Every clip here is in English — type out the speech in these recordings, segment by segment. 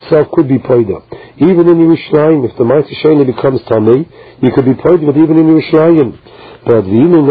itself could be poida. Even in Yerushalayim, if the Ma'aser Sheni becomes Tamei, you could be poida with even in Yerushalayim. But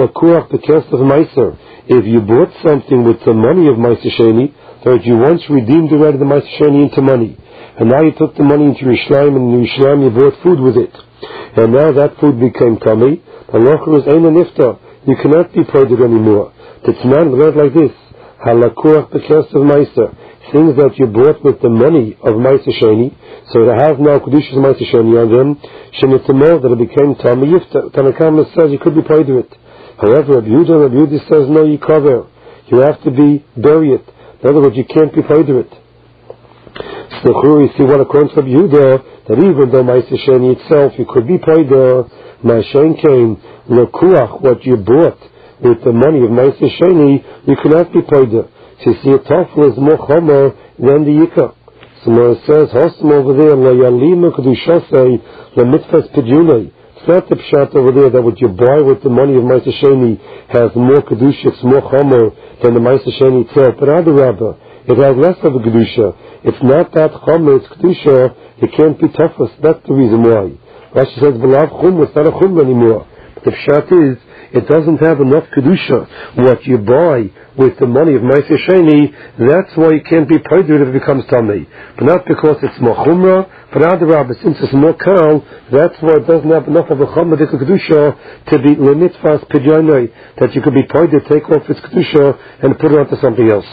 if you bought something with the money of Ma'aser Sheni, that you once redeemed already the Ma'aser Sheni into money, and now you took the money into Yerushalayim, and in Yerushalayim you bought food with it, and now that food became Tamei, halacha is Eina Nifta. You cannot be poida anymore. It's not read like this. Halakuach b'kesef Ma'aser. Things that you bought with the money of Ma'aser Sheni, so it has now Kedushas Ma'aser Sheni on them, Shemitamor, that it became Tamei Yifta. Tanakama says you could be paid with it. However, Rabbi Yehuda says no, you cover. You have to be buried. In other words, you can't be paid with it. So you see what according to Rabbi Yehuda, that even though Ma'aser Sheni itself, you could be paid there, Ma'ashen came, Lakuach, what you bought with the money of Ma'aser Sheni, you cannot be paid there. So you see, a tafel is more chomer than the yikah. So when it says, Hosm over there, La Yalima Kedushasei, La Mitzvahs Pidunei. It's not the pshat over there that what you buy with the money of Ma'aser Sheni has more kedusha, it's more chomer than the Ma'aser Sheni itself. But Adarabba, it has less of a kedusha. It's not that chomer, it's kedusha. It can't be tafel. That's the reason why. Rashi says, B'lav chumra, it's not a chumra anymore. But the pshat is, it doesn't have enough kedusha. What you buy with the money of Ma'aser Sheni, that's why you can't be paid if it becomes Tamei. But not because it's more chumrah, but Adarabba, since it's more kal, that's why it doesn't have enough of a chumrah kedusha to be lemitzvahs pidyanai, that you could be paid to take off its kedusha and put it onto something else.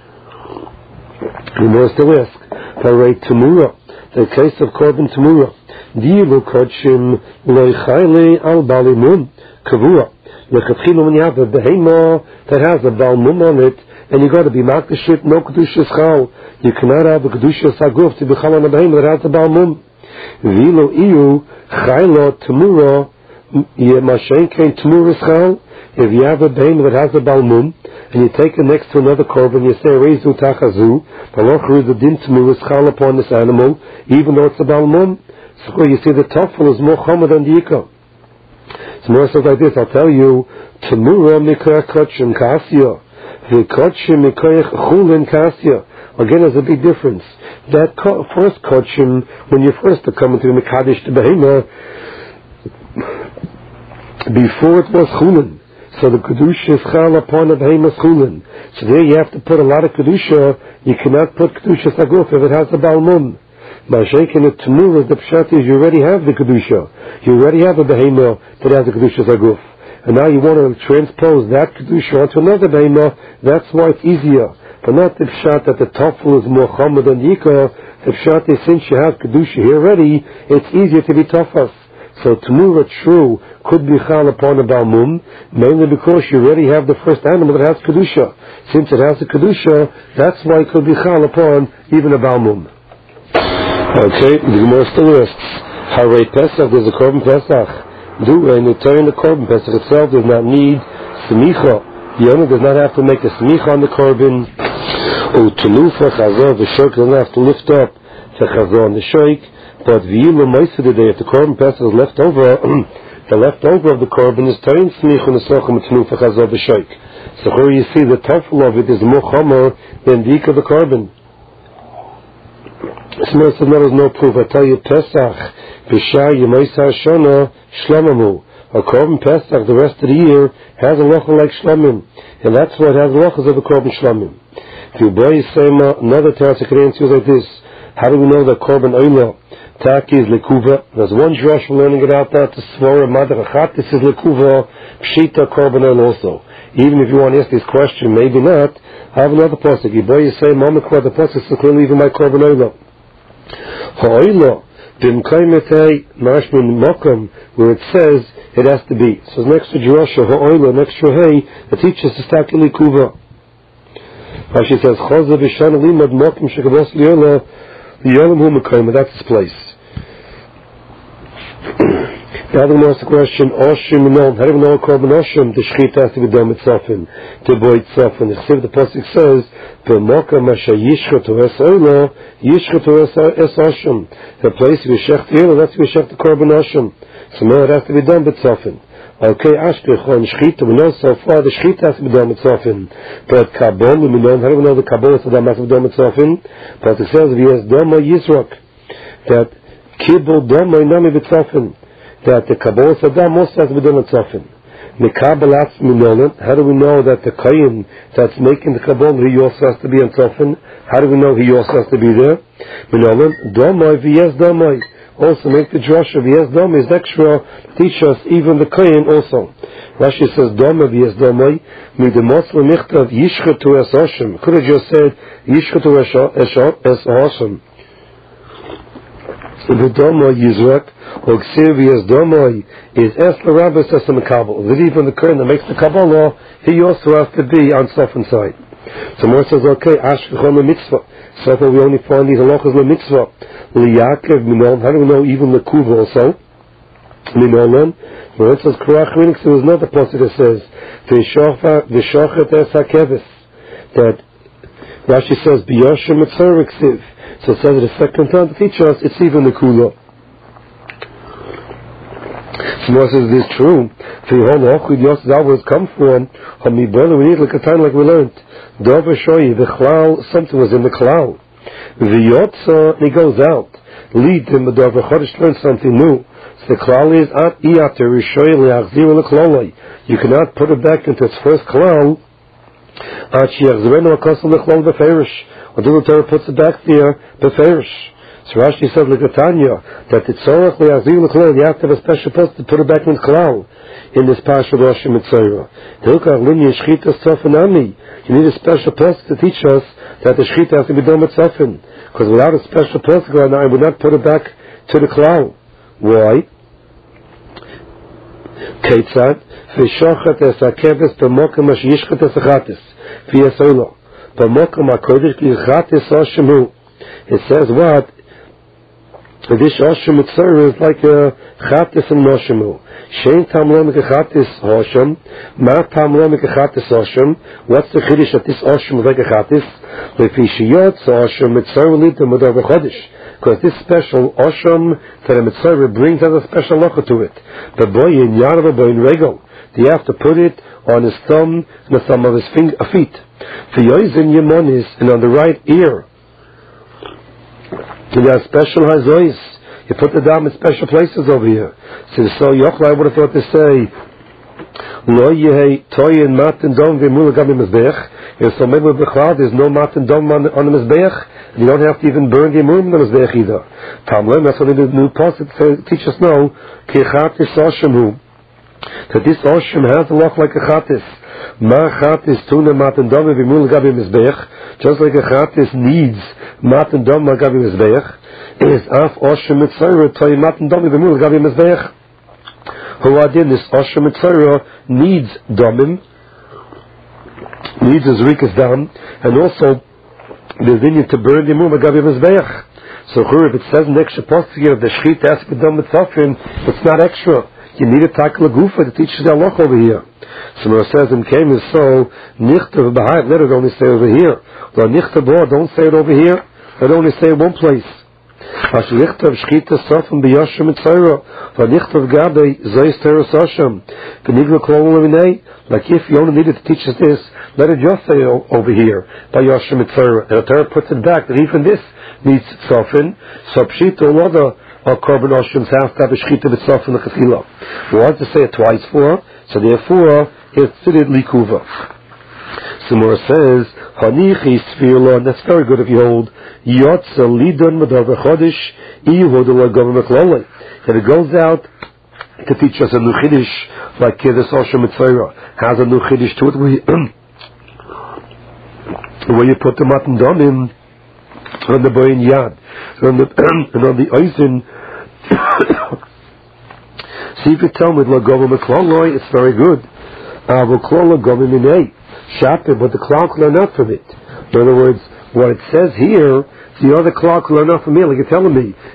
We must still ask, Parei Tamura, the case of Korban Tamura, Dilu Kodshim Loichayle al Balimun Kavua. When you have a behema that has a balmum on it, and you got to be makdashit, no kedushas chal. You cannot have a kedushas aguf to be chal on a behema that has a balmum. Vilo iu chaylo tamura yemashen kein tamuras chal. If you have a behema that has a balmum, and you take it next to another korban, you say reizu tachazu, halacha is the din tamuras chal upon this animal, even though it's a balmum. So you see the tafel is more chomer than the yikah. It's more so like this. I'll tell you, Tamura Mikoyach Kotshim Kasya, Vikotshim Mikoyach Chulin Kasya. Again, there's a big difference. That first Kotshim, when you first are coming to the Mekadesh to Behema, before it was Chulin. So the Kedusha is Chal upon the Behema's Chulin. So there you have to put a lot of Kedusha. You cannot put Kedusha Saguf if it has a Balmum. Ma'ashekin at Tamura, the pshat is you already have the Kedusha. You already have a behemah that has a Kedusha Zaguf. And now you want to transpose that Kedusha onto another behemah, that's why it's easier. But not the pshat that the tafel is more chomer than the yikah. The pshat is since you have Kedusha here already, it's easier to be tafas. So Tamura, true, could be chal upon a balmum, mainly because you already have the first animal that has Kedusha. Since it has a Kedusha, that's why it could be chal upon even a balmum. Okay, the Gemara still asks, Harei Pesach, there's a Korban Pesach. And you turn the Korban Pesach itself does not need smicha. The owner does not have to make a smicha on the Korban. U'tulufa chazor v'shoik doesn't have to lift up the chazor on the shoik. But v'yilu ma'isa today, if the Korban Pesach is left over, the leftover of the Korban is turning smicha on the socham u'tulufa chazor v'shoik. So here you see the tafel of it is more chomer than the ik of the Korban. Smith said, there is no proof. I tell you, Pesach, B'shai Yemaisa Shona, Shlomamu. A Korban Pesach, the rest of the year, has a locha like Shlomim. And that's why it has lochas of the Korban Shlomim. If you buy Yisema, another Tarasik answer like this. How do we know that Korban Oila, Taki is Lekuva? There's one Josh we're learning it out there, to Svora Madar Achat, this is Lekuva, Pshita Korban Oila also. Even if you want to ask this question, maybe not, I have another pasuk. You buy Yisema, Mamekwa, the pasuk is clearly even my Korban Oila. Ha'oila b'mkaimetei mashmin mokum, where it says it has to be. So next to Jerusha, ha'oila, next to hey, it teaches the stakili kuva. Rashi says chazav v'shan limad mokum shekavos liyola liyolam hu mekayim. That's his place. The other one asks the question, Oshim no, how do we know a Korban Oshim? The Shechita has to be done with Tzafin, to boy Tzafin. The Chsiv, the Pasuk says, B'moka masha yishchatu es oila, yishchatu es Oshim. The place you shech the oila, that's you shech the Korban Oshim. So now it has to be done with Tzafin. Okay, Ashkechon, Shchita, we know so far the Shchita has to be done with Tzofin. But Kabbalah, we know, how do we know the Kabbalah has to be done with Tzofin? But it says, V'yes Doma Yisrok, that Kibbul Doma Inami B'Tzofin, that the Kabbalah Saddam also has to be done with Tzofin. Mekabalat Minolan, how do we know that the Kayin that's making the Kabbalah, he also has to be on Tzofin? How do we know he also has to be there? Minolan, Doma V'yes Doma. Also make the drasha v'yes doma is extra teach us even the kohen also. Rashi says doma v'yes domai midemosle nichtav yishchetu es Hashem. Could have just said yishchetu es Hashem. The doma yizrak or ksiv v'yes domai is es l'rabbis es mekabel. That even the kohen that makes the Kabbalah, he also has to be on stuff inside. So more says okay, ashkechon mitzvah. So far we only find these halachas mitzvah. Liyakev minon. How do we know even the kuv also? Minolan. When it says Korach Rinix, there was another passage that says v'shochet es hakeves. That Rashi says b'yoshem mitzvah ksiv. So it says it a second time to teach us it's even the kula. Someone says this is true. That was come from. My brother, we need like a time like we learned. Dover shoyi the klal. Something was in the klal. The yotza he goes out. Lead him the dover chodesh learn something new. So the klal is at iyater rishoyi leachzir leklalei. You cannot put it back into its first klal. At sheyachzirenu akosel leklal beferish. Until the Torah puts it back there beferish. So Rashi said like Tanya that the tzorach le'azir l'klal, you have to have a special place to put it back in klal in this parsha of Rosh Mitzvah. Hilkach linyan shchita tzofin. You need a special place to teach us that the shchita has to be done with tzofin, because without a special place, I would not put it back to the klal. Why? Keitzad v'shochet es hakeves b'mokem ash yishchet es achatis v'yesoilo b'mokem hakodesh ki achatis hashemu. It says what? This Hashem Mitzvah is like a Chatis and Noshemu. Shein Tam Lo Mik Chatis Hashem. Ma Tam Lo Mik Chatis Hashem. What's the Chiddush that this Hashem is like a Chatis? Lefi Shiyot Hashem Mitzvah Lid to Modar V'Chodesh. Because this special Hashem that the Mitzvah brings has a special locha to it. The boy in Yarva, boy in Regel. You have to put it on his thumb and the thumb of his feet. For Yoizin Yemonis and on the right ear. You have special hazois. You put the dam in special places over here. So Yochai would have thought to say, Lo yehei toyin matin dom v'emul gam mizbeach. If so maybe there's no matin dom on the mizbeach, you don't have to even burn the emurim on the mizbeach either. Tamlem, that's what the new passage teach us now. Ki chatis oshemu. That this oshim has a look like a chatis. Ma chatis tuna matan dom v'imul gabi mizbeach. Just like a chatis needs matan dom gabi mizbeach, is af oshim mitzvah toy matan dom v'imul gabi mizbeach. Who adin this oshim mitzvah needs domim, needs his rikas dam, and also the vinyan to burn the imum gabi mizbeach. So if it says in the extra post here the shchita has to be done with tzofin, it's not extra. You need a takla gufa to teach the halach over here. So it says in Kaim is so nichtav b'hayit. Let it only say over here. Well, nichtav bo, don't say it over here. Let it only say it one place. As nichtav shchita sofim b'yoshem mitzayra. Well, nichtav gabe zois teres Hashem. V'nigla kol levinei. Like if you only needed to teach us this, let it just say over here by Yoshem mitzayra. And the Torah puts it back that even this needs sofin. So pshita all other. Or korban Hashem's house to have a shechita b'tzof in the chafila. We want to say it twice for, so therefore it's tzidid likuva. So more says, Hanichi sfirla, and that's very good if you hold, Yotza lidon madar v'chodesh, iyuhod l'gavim m'klolei. And it goes out to teach us a new chiddush, like this Hashem mitzvah has a new chiddush to it, where you put the matan domim on the boyin yad, and on the oisin. See if you tell me it's very good. But the klal can learn out from it. In other words, what it says here, the other klal can learn out from me. Like you're telling me,